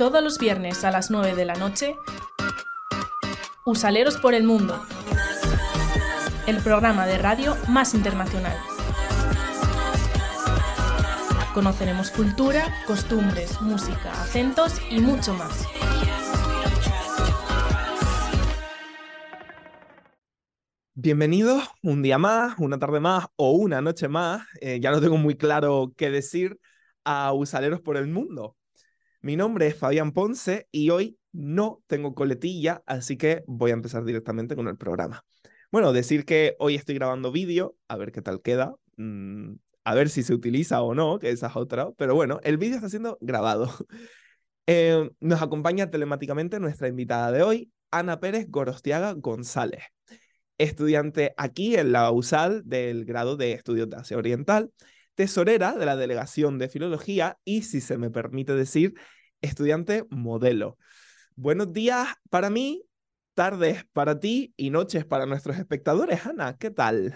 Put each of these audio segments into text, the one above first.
Todos los viernes a las 9 de la noche, Usaleros por el Mundo, el programa de radio más internacional. Conoceremos cultura, costumbres, música, acentos y mucho más. Bienvenidos un día más, una tarde más o una noche más, ya no tengo muy claro qué decir, a Usaleros por el Mundo. Mi nombre es Fabián Ponce y hoy no tengo coletilla, así que voy a empezar directamente con el programa. Bueno, decir que hoy estoy grabando vídeo, a ver qué tal queda, a ver si se utiliza o no, que esa es otra, pero bueno, el vídeo está siendo grabado. Nos acompaña telemáticamente nuestra invitada de hoy, Ana Pérez Gorostiaga González, estudiante aquí en la USAL del grado de Estudios de Asia Oriental, tesorera de la Delegación de Filología y, si se me permite decir, estudiante modelo. Buenos días para mí, tardes para ti y noches para nuestros espectadores. Ana, ¿qué tal?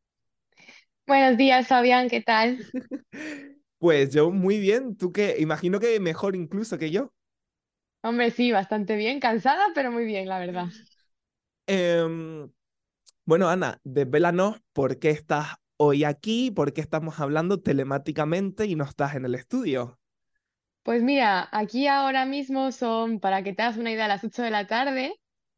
Buenos días, Fabián, ¿qué tal? Pues yo muy bien, tú qué, imagino que mejor incluso que yo. Hombre, sí, bastante bien, cansada, pero muy bien, la verdad. Em, bueno, Ana, desvélanos por qué estás hoy aquí, por qué estamos hablando telemáticamente y no estás en el estudio. Pues mira, aquí ahora mismo son, para que te hagas una idea, las 8 de la tarde.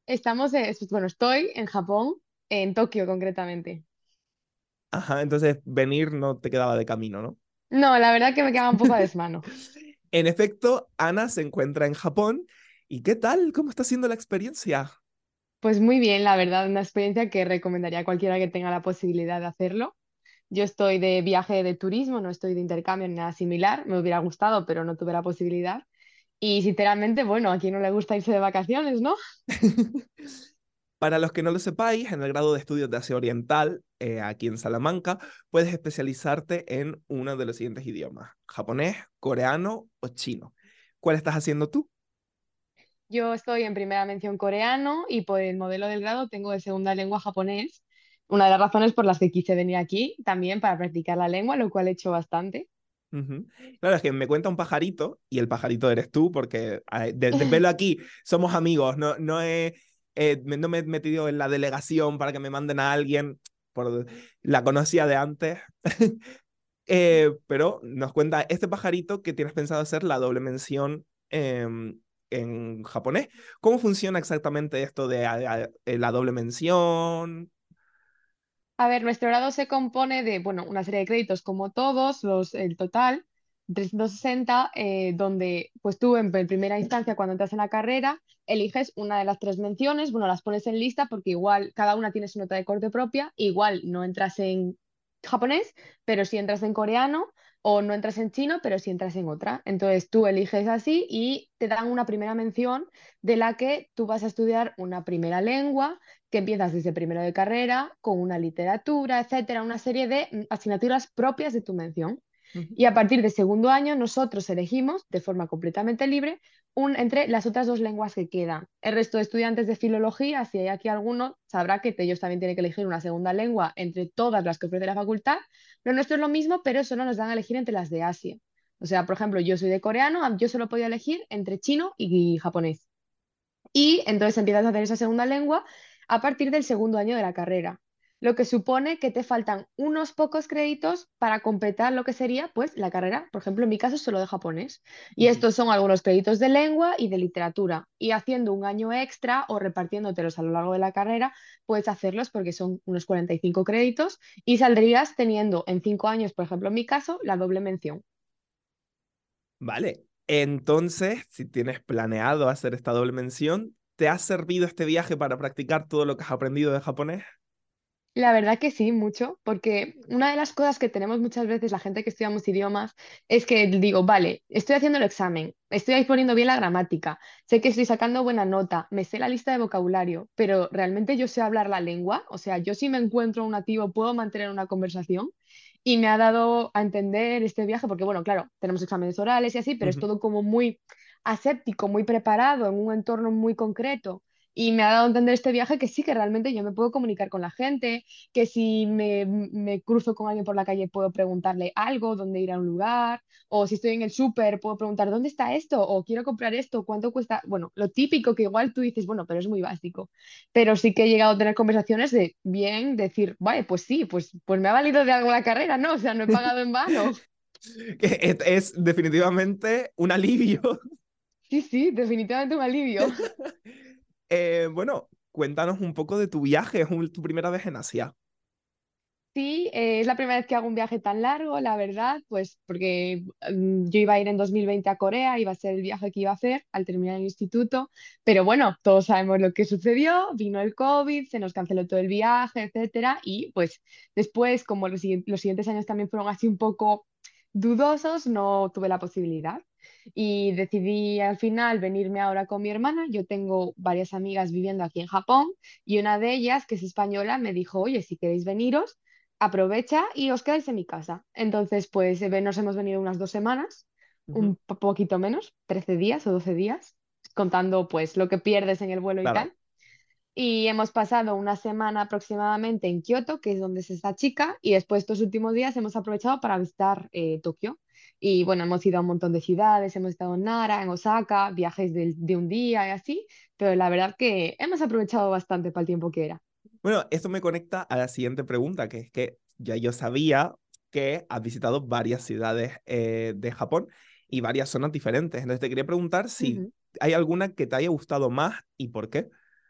Estoy en Japón, en Tokio concretamente. Ajá, entonces venir no te quedaba de camino, ¿no? No, la verdad que me queda un poco a desmano. En efecto, Ana se encuentra en Japón. ¿Y qué tal? ¿Cómo está siendo la experiencia? Pues muy bien, la verdad, una experiencia que recomendaría a cualquiera que tenga la posibilidad de hacerlo. Yo estoy de viaje de turismo, no estoy de intercambio ni nada similar. Me hubiera gustado, pero no tuve la posibilidad. Y sinceramente, bueno, a quien no le gusta irse de vacaciones, ¿no? Para los que no lo sepáis, en el grado de estudios de Asia Oriental, aquí en Salamanca, puedes especializarte en uno de los siguientes idiomas: japonés, coreano o chino. ¿Cuál estás haciendo tú? Yo estoy en primera mención coreano y por el modelo del grado tengo de segunda lengua japonés. Una de las razones por las que quise venir aquí también para practicar la lengua, lo cual he hecho bastante. Ujú. Claro, es que me cuenta un pajarito y el pajarito eres tú, porque de verlo aquí somos amigos, no me he metido en la delegación para que me manden a alguien, la conocía de antes. Pero nos cuenta este pajarito que tienes pensado hacer la doble mención en japonés. ¿Cómo funciona exactamente esto de la doble mención? A ver, nuestro grado se compone de, bueno, una serie de créditos como todos, el total, 360, donde pues tú en primera instancia cuando entras en la carrera eliges una de las tres menciones, bueno, las pones en lista porque igual cada una tiene su nota de corte propia, igual no entras en japonés, pero sí entras en coreano, o no entras en chino, pero sí entras en otra. Entonces tú eliges así y te dan una primera mención de la que tú vas a estudiar una primera lengua que empiezas desde primero de carrera con una literatura, etcétera, una serie de asignaturas propias de tu mención. Ujú. Y a partir del segundo año nosotros elegimos de forma completamente libre entre las otras dos lenguas que quedan. El resto de estudiantes de filología, si hay aquí alguno, sabrá que ellos también tienen que elegir una segunda lengua entre todas las que ofrece la facultad. Lo nuestro es lo mismo, pero solo nos dan a elegir entre las de Asia. O sea, por ejemplo, yo soy de coreano, yo solo podía elegir entre chino y japonés. Y entonces empiezas a hacer esa segunda lengua a partir del segundo año de la carrera, lo que supone que te faltan unos pocos créditos para completar lo que sería pues la carrera, por ejemplo, en mi caso solo de japonés. Y Ujú. estos son algunos créditos de lengua y de literatura. Y haciendo un año extra o repartiéndotelos a lo largo de la carrera, puedes hacerlos porque son unos 45 créditos y saldrías teniendo en 5 años, por ejemplo, en mi caso, la doble mención. Vale, entonces, si tienes planeado hacer esta doble mención, ¿te ha servido este viaje para practicar todo lo que has aprendido de japonés? La verdad que sí, mucho, porque una de las cosas que tenemos muchas veces la gente que estudiamos idiomas es que digo, vale, estoy haciendo el examen, estoy ahí poniendo bien la gramática, sé que estoy sacando buena nota, me sé la lista de vocabulario, pero ¿realmente yo sé hablar la lengua? O sea, yo si me encuentro un nativo puedo mantener una conversación y me ha dado a entender este viaje, porque bueno, claro, tenemos exámenes orales y así, pero es Ujú. todo como muy aséptico, muy preparado, en un entorno muy concreto. Y me ha dado a entender este viaje que sí, que realmente yo me puedo comunicar con la gente, que si me cruzo con alguien por la calle puedo preguntarle algo, dónde ir a un lugar, o si estoy en el súper puedo preguntar dónde está esto, o quiero comprar esto, cuánto cuesta. Bueno, lo típico que igual tú dices, bueno, pero es muy básico. Pero sí que he llegado a tener conversaciones de bien, decir, vale, pues sí, pues me ha valido de algo la carrera, ¿no? O sea, no he pagado en vano. Que es definitivamente un alivio. Sí, sí, definitivamente un alivio. Bueno, cuéntanos un poco de tu viaje, es tu primera vez en Asia. Sí, es la primera vez que hago un viaje tan largo, la verdad, pues porque yo iba a ir en 2020 a Corea, iba a ser el viaje que iba a hacer al terminar el instituto, pero bueno, todos sabemos lo que sucedió, vino el COVID, se nos canceló todo el viaje, etcétera, y pues después, como los siguientes años también fueron así un poco dudosos, no tuve la posibilidad. Y decidí al final venirme ahora con mi hermana. Yo tengo varias amigas viviendo aquí en Japón y una de ellas, que es española, me dijo, oye, si queréis veniros, aprovecha y os quedáis en mi casa. Entonces, pues nos hemos venido unas 2 semanas, Ujú. un poquito menos, 13 días o 12 días, contando pues lo que pierdes en el vuelo y Claro. tal. Y hemos pasado una semana aproximadamente en Kioto, que es donde es esta chica, y después estos últimos días hemos aprovechado para visitar Tokio. Y bueno, hemos ido a un montón de ciudades, hemos estado en Nara, en Osaka, viajes de un día y así, pero la verdad que hemos aprovechado bastante para el tiempo que era. Bueno, esto me conecta a la siguiente pregunta, que es que ya yo sabía que has visitado varias ciudades de Japón y varias zonas diferentes. Entonces te quería preguntar si Ujú. hay alguna que te haya gustado más y por qué.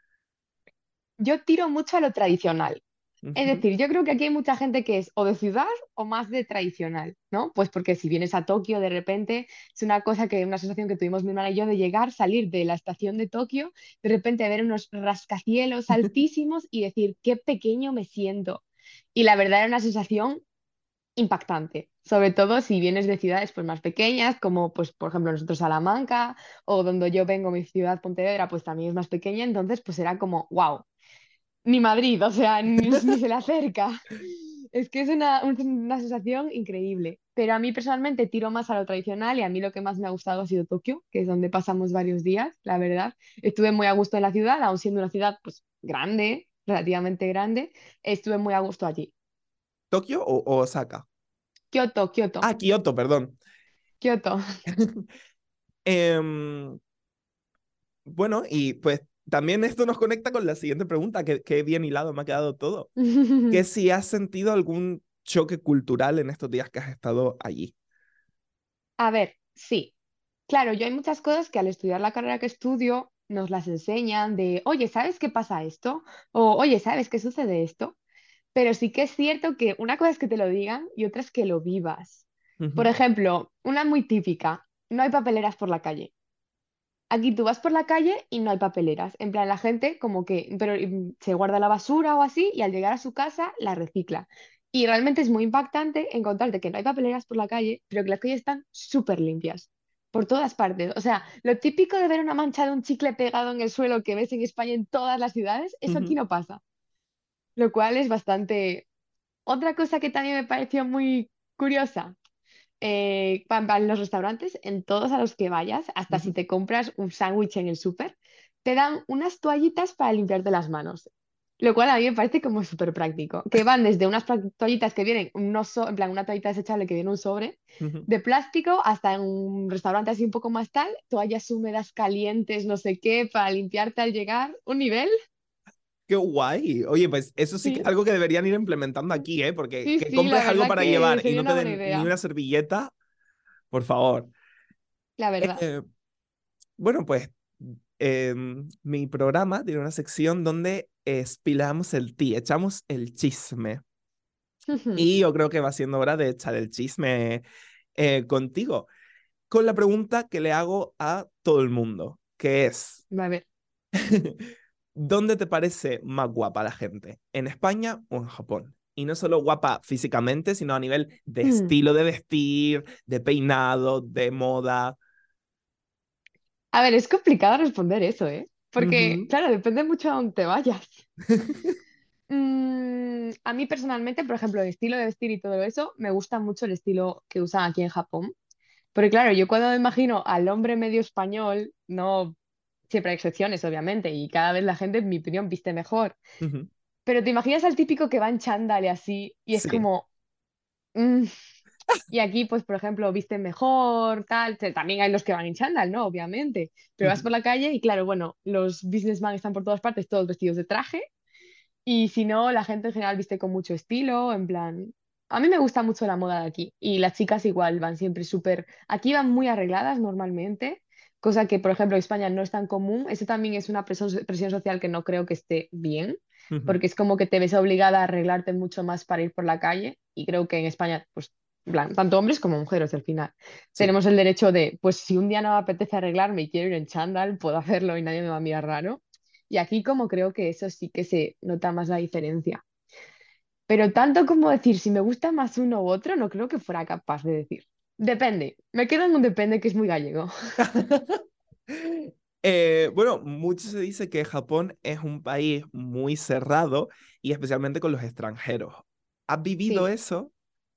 Yo tiro mucho a lo tradicional. Es Ujú. decir, yo creo que aquí hay mucha gente que es o de ciudad o más de tradicional, ¿no? Pues porque si vienes a Tokio de repente, es una sensación que tuvimos mi hermana y yo de llegar, salir de la estación de Tokio, de repente ver unos rascacielos altísimos y decir, qué pequeño me siento. Y la verdad era una sensación impactante, sobre todo si vienes de ciudades pues más pequeñas, como pues por ejemplo nosotros Salamanca o donde yo vengo, mi ciudad Pontevedra, pues también es más pequeña, entonces pues era como, wow, ni Madrid, o sea, ni se le acerca. Es que es una sensación increíble. Pero a mí personalmente tiro más a lo tradicional y a mí lo que más me ha gustado ha sido Tokio, que es donde pasamos varios días, la verdad. Estuve muy a gusto en la ciudad, aun siendo una ciudad pues grande, relativamente grande, estuve muy a gusto allí. ¿Tokio o Osaka? Kioto, Kioto, Ah, Kioto, perdón. Kioto. Em, bueno, y pues también esto nos conecta con la siguiente pregunta, que bien hilado me ha quedado todo. Que si has sentido algún choque cultural en estos días que has estado allí. A ver, sí. Claro, yo hay muchas cosas que al estudiar la carrera que estudio nos las enseñan de, oye, ¿sabes qué pasa esto? O, oye, ¿sabes qué sucede esto? Pero sí que es cierto que una cosa es que te lo digan y otra es que lo vivas. Por Ujú, ejemplo, una muy típica, no hay papeleras por la calle. Aquí tú vas por la calle y no hay papeleras. En plan, la gente como que pero, se guarda la basura o así y al llegar a su casa la recicla. Y realmente es muy impactante encontrarte que no hay papeleras por la calle, pero que las calles están súper limpias. Por todas partes. O sea, lo típico de ver una mancha de un chicle pegado en el suelo que ves en España en todas las ciudades, eso aquí ujú, no pasa. Lo cual es bastante... Otra cosa que también me pareció muy curiosa en los restaurantes, en todos a los que vayas, hasta si ujú. te compras un sándwich en el súper, te dan unas toallitas para limpiarte las manos. Lo cual a mí me parece como súper práctico. Que van desde unas toallitas que vienen, en plan, una toallita desechable que viene un sobre Ujú. de plástico, hasta en un restaurante así un poco más tal, toallas húmedas, calientes, no sé qué, para limpiarte al llegar. Un nivel. Qué guay. Oye, pues eso sí que es Sí, algo que deberían ir implementando aquí, ¿eh? Porque sí, que sí, la compres algo verdad para que llevar y sería no te una buena den ni idea. una servilleta, por favor. La verdad. Eh, bueno, pues mi programa tiene una sección donde espilamos el tea, echamos el chisme. Y yo creo que va siendo hora de echar el chisme contigo, con la pregunta que le hago a todo el mundo, que es, A ver. ¿dónde te parece más guapa la gente? ¿En España o en Japón? Y no solo guapa físicamente, sino a nivel de estilo de vestir, de peinado, de moda. A ver, es complicado responder eso, ¿eh? Porque, Ujú, claro, depende mucho a dónde te vayas. A mí personalmente, por ejemplo, el estilo de vestir y todo eso, me gusta mucho el estilo que usan aquí en Japón. Porque, claro, yo cuando me imagino al hombre medio español, no siempre hay excepciones, obviamente, y cada vez la gente, en mi opinión, viste mejor. Ujú. Pero te imaginas al típico que va en chándal y así, y es Sí. como, mm, y aquí, pues, por ejemplo, visten mejor, tal. También hay los que van en chándal, ¿no? Obviamente. Pero vas Ujú. por la calle y, claro, bueno, los businessmen están por todas partes, todos vestidos de traje. Y si no, la gente en general viste con mucho estilo, en plan. A mí me gusta mucho la moda de aquí. Y las chicas igual van siempre súper. Aquí van muy arregladas normalmente, cosa que, por ejemplo, en España no es tan común. Eso también es una presión social que no creo que esté bien, Ujú. porque es como que te ves obligada a arreglarte mucho más para ir por la calle. Y creo que en España, pues, en plan, tanto hombres como mujeres al final, Sí. tenemos el derecho de, pues, si un día no me apetece arreglarme y quiero ir en chándal, puedo hacerlo y nadie me va a mirar raro. Y aquí como creo que eso sí que se nota más la diferencia. Pero tanto como decir si me gusta más uno u otro, no creo que fuera capaz de decir. Depende. Me quedo en un depende que es muy gallego. Bueno, mucho se dice que Japón es un país muy cerrado y especialmente con los extranjeros. ¿Has vivido Sí. eso?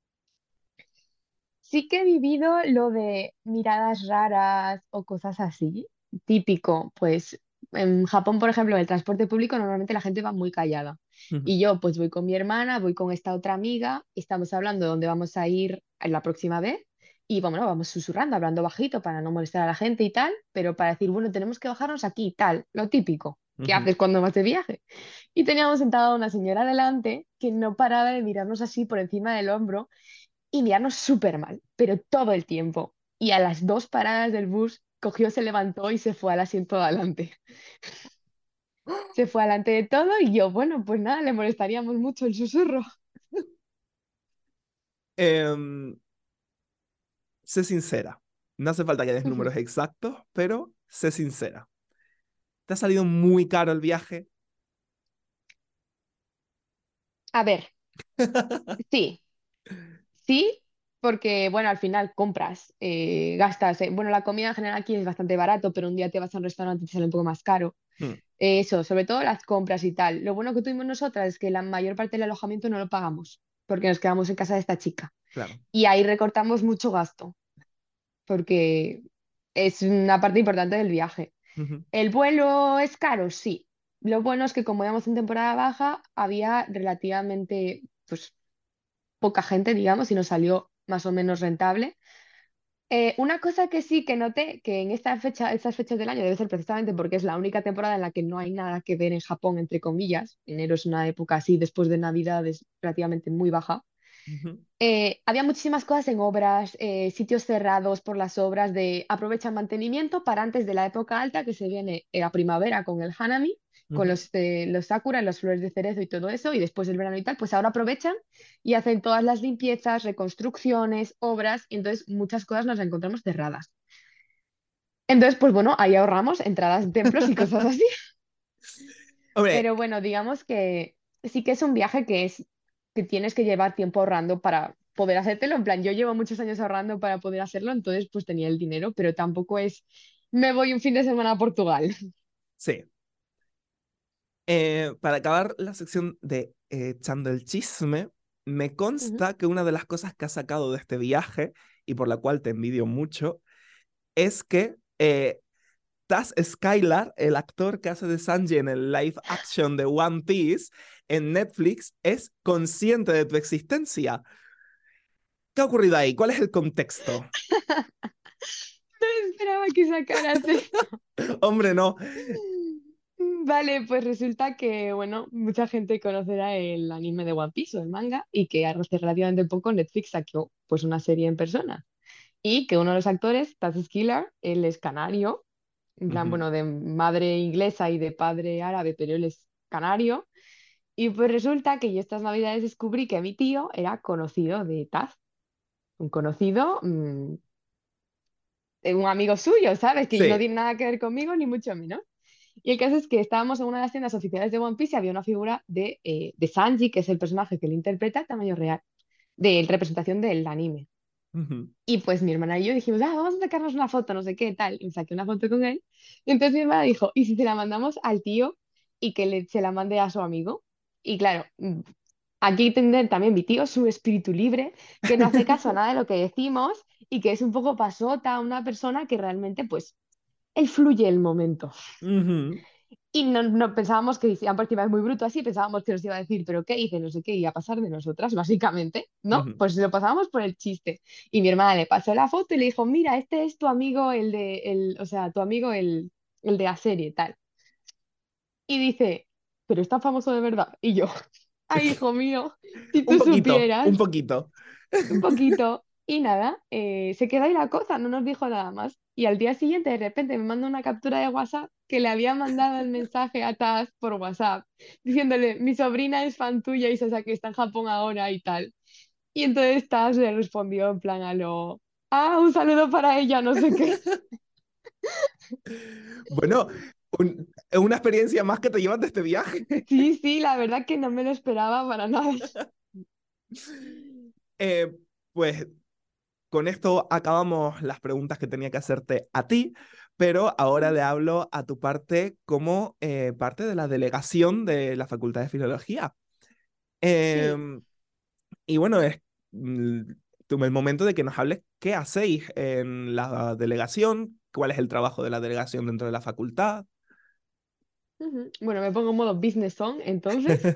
Sí que he vivido lo de miradas raras o cosas así. Típico, pues en Japón, por ejemplo, en el transporte público normalmente la gente va muy callada. Ujú. Y yo pues voy con mi hermana, voy con esta otra amiga, estamos hablando de dónde vamos a ir la próxima vez y bueno, vamos susurrando, hablando bajito para no molestar a la gente y tal, pero para decir, bueno, tenemos que bajarnos aquí y tal, lo típico que Ujú. haces cuando vas de viaje. Y teníamos sentada a una señora delante que no paraba de mirarnos así por encima del hombro y mirarnos súper mal, pero todo el tiempo. Y a las dos paradas del bus cogió, se levantó y se fue al asiento de adelante. Se fue adelante de todo y yo, bueno, pues nada, le molestaríamos mucho el susurro. Em, Sé sincera. No hace falta que des números exactos, pero sé sincera. ¿Te ha salido muy caro el viaje? A ver, sí, sí, porque bueno, al final compras, gastas. Bueno, la comida en general aquí es bastante barato, pero un día te vas a un restaurante y te sale un poco más caro. Mm, Eso, sobre todo las compras y tal. Lo bueno que tuvimos nosotras es que la mayor parte del alojamiento no lo pagamos, porque nos quedamos en casa de esta chica. claro. Y ahí recortamos mucho gasto, porque es una parte importante del viaje. Ujú. ¿El vuelo es caro? Sí. Lo bueno es que como íbamos en temporada baja, había relativamente pues, poca gente, digamos, y nos salió más o menos rentable. Una cosa que sí que noté, que en esta fecha, estas fechas del año debe ser precisamente porque es la única temporada en la que no hay nada que ver en Japón, entre comillas. Enero es una época así, después de Navidad es relativamente muy baja. Ujú. Había muchísimas cosas en obras, sitios cerrados por las obras de aprovechan mantenimiento para antes de la época alta que se viene a primavera con el Hanami, con Ujú. los sakura, las flores de cerezo y todo eso, y después del verano y tal, pues ahora aprovechan y hacen todas las limpiezas, reconstrucciones, obras, y entonces muchas cosas nos encontramos cerradas. Entonces, pues bueno, ahí ahorramos entradas de templos y cosas así. Hombre, Pero bueno, digamos que sí que es un viaje que tienes que llevar tiempo ahorrando para poder hacértelo. En plan, yo llevo muchos años ahorrando para poder hacerlo, entonces pues tenía el dinero, pero tampoco es, me voy un fin de semana a Portugal. sí. Para acabar la sección de echando el chisme, me Ujú. consta que una de las cosas que has sacado de este viaje y por la cual te envidio mucho es que Taz Skylar, el actor que hace de Sanji en el live action de One Piece en Netflix, es consciente de tu existencia. ¿Qué ha ocurrido ahí? ¿Cuál es el contexto? No esperaba que sacaras esto. Hombre, no. Vale, pues resulta que, bueno, mucha gente conocerá el anime de One Piece o el manga y que hace relativamente poco Netflix sacó pues una serie en persona y que uno de los actores, Taz Skylar, él es canario, en plan, Ujú. bueno, de madre inglesa y de padre árabe, pero él es canario. Y pues resulta que yo estas navidades descubrí que mi tío era conocido de Taz, un conocido, un amigo suyo, ¿sabes? Que no Sí. tiene nada que ver conmigo, ni mucho menos. Y el caso es que estábamos en una de las tiendas oficiales de One Piece y había una figura de Sanji, que es el personaje que él interpreta, tamaño real, de representación del anime. Ujú. Y pues mi hermana y yo dijimos, vamos a sacarnos una foto, no sé qué, tal. Y me saqué una foto con él. Y entonces mi hermana dijo, ¿y si se la mandamos al tío y que se la mande a su amigo? Y claro, aquí hay que entender también mi tío, su espíritu libre, que no hace caso a nada de lo que decimos y que es un poco pasota, una persona que realmente pues él fluye el momento. Ujú, Y no pensábamos que, por encima es muy bruto así, pensábamos que nos iba a decir, pero ¿qué hice? No sé qué, iba a pasar de nosotras, básicamente, ¿no? ujú. Pues lo pasábamos por el chiste. Y mi hermana le pasó la foto y le dijo, mira, este es tu amigo, o sea, tu amigo, el de la serie, tal. Y dice, pero está famoso de verdad. Y yo, ay, hijo mío, si Un tú poquito, un supieras. poquito. Un poquito. Y nada, se quedó ahí la cosa, no nos dijo nada más. Y al día siguiente, de repente, me manda una captura de WhatsApp que le había mandado el mensaje a Taz por WhatsApp, diciéndole, mi sobrina es fan tuya y se sabe que está en Japón ahora y tal. Y entonces Taz le respondió en plan a lo, un saludo para ella, no sé qué. Bueno, es una experiencia más que te llevas de este viaje. Sí, sí, la verdad que no me lo esperaba para nada. Eh, pues con esto acabamos las preguntas que tenía que hacerte a ti, pero ahora le hablo a tu parte como parte de la delegación de la Facultad de Filología. Sí. Em, y bueno, mm, el momento de que nos hables qué hacéis en la delegación, cuál es el trabajo de la delegación dentro de la facultad. Ujú. Bueno, me pongo en modo business on, entonces.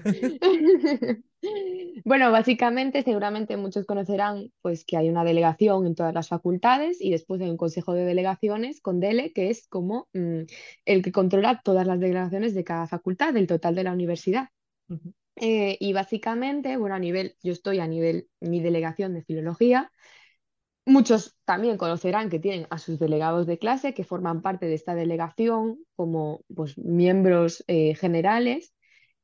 Bueno, básicamente, seguramente muchos conocerán pues que hay una delegación en todas las facultades y después hay un consejo de delegaciones con DELE, que es como el que controla todas las delegaciones de cada facultad, del total de la universidad. Ujú, Y básicamente, bueno, yo estoy a nivel, mi delegación de filología. Muchos también conocerán que tienen a sus delegados de clase que forman parte de esta delegación como pues, miembros generales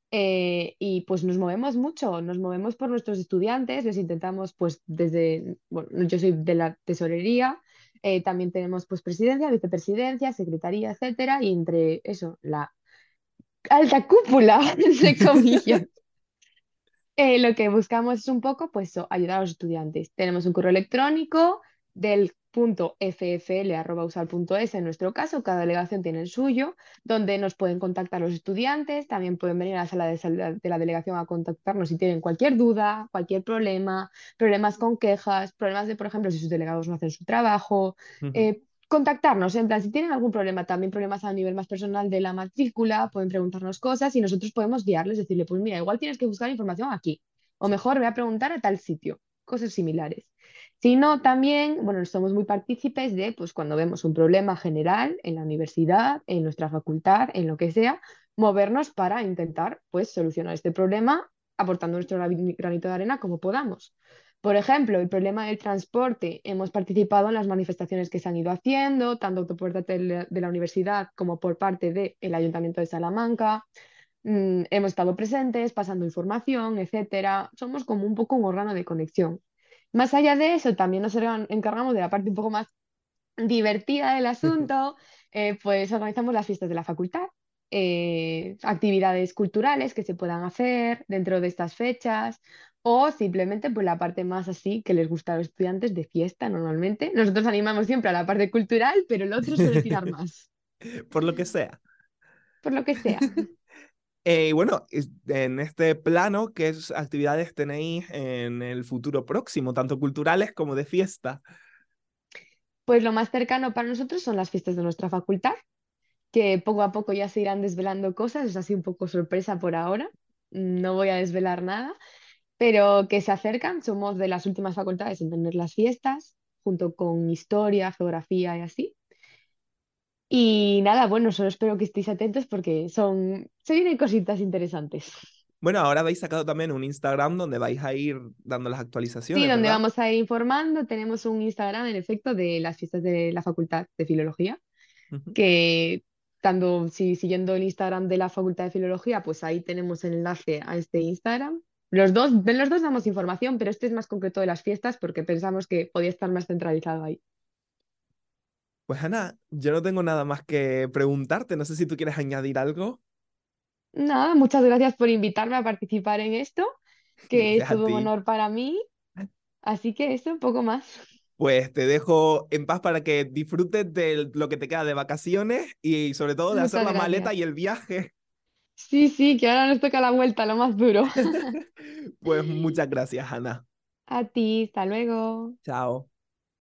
y pues nos movemos mucho, nos movemos por nuestros estudiantes, les intentamos pues bueno, yo soy de la tesorería, también tenemos pues presidencia, vicepresidencia, secretaría, etcétera, y entre eso, la alta cúpula, entre comillas. Lo que buscamos es un poco, pues, ayudar a los estudiantes. Tenemos un correo electrónico del punto ffl@usal.es en nuestro caso, cada delegación tiene el suyo, donde nos pueden contactar los estudiantes, también pueden venir a la de la delegación a contactarnos si tienen cualquier duda, cualquier problema, problemas con quejas, problemas de, por ejemplo, si sus delegados no hacen su trabajo, ujú. eh, contactarnos, en plan, si tienen algún problema, también problemas a nivel más personal de la matrícula, pueden preguntarnos cosas y nosotros podemos guiarles, decirle, pues mira, igual tienes que buscar información aquí, o Sí. mejor voy a preguntar a tal sitio, cosas similares. Si no, también, bueno, somos muy partícipes de, pues cuando vemos un problema general en la universidad, en nuestra facultad, en lo que sea, movernos para intentar, pues, solucionar este problema aportando nuestro granito de arena como podamos. Por ejemplo, el problema del transporte. Hemos participado en las manifestaciones que se han ido haciendo, tanto por parte de la universidad como por parte del Ayuntamiento de Salamanca. Hemos estado presentes, pasando información, etcétera. Somos como un poco un órgano de conexión. Más allá de eso, también nos encargamos de la parte un poco más divertida del asunto, pues organizamos las fiestas de la facultad, actividades culturales que se puedan hacer dentro de estas fechas o simplemente pues la parte más así que les gusta a los estudiantes de fiesta normalmente. Nosotros animamos siempre a la parte cultural, pero el otro suele tirar más, Por lo que sea. por lo que sea. Y bueno, en este plano, ¿qué actividades tenéis en el futuro próximo, tanto culturales como de fiesta? Pues lo más cercano para nosotros son las fiestas de nuestra facultad, que poco a poco ya se irán desvelando cosas, es así un poco sorpresa por ahora, no voy a desvelar nada, pero que se acercan. Somos de las últimas facultades en tener las fiestas, junto con historia, geografía y así. Y nada, bueno, solo espero que estéis atentos porque se vienen cositas interesantes. Bueno, ahora habéis sacado también un Instagram donde vais a ir dando las Sí, actualizaciones, donde ¿verdad? vamos a ir informando, tenemos un Instagram en efecto de las fiestas de la Facultad de Filología, Ujú. que tanto si siguiendo el Instagram de la Facultad de Filología, pues ahí tenemos el enlace a este Instagram. De los dos damos información, pero este es más concreto de las fiestas porque pensamos que podía estar más centralizado ahí. Pues Ana, yo no tengo nada más que preguntarte. No sé si tú quieres añadir algo. Nada, muchas gracias por invitarme a participar en esto, que es Gracias a todo un ti. honor para mí. Así que eso, un poco más. Pues te dejo en paz para que disfrutes de lo que te queda de vacaciones y sobre todo de hacer Muchas la maleta gracias. y el viaje. Sí, sí, que ahora nos toca la vuelta, lo más duro. Pues muchas gracias, Ana. A ti, hasta luego. Chao.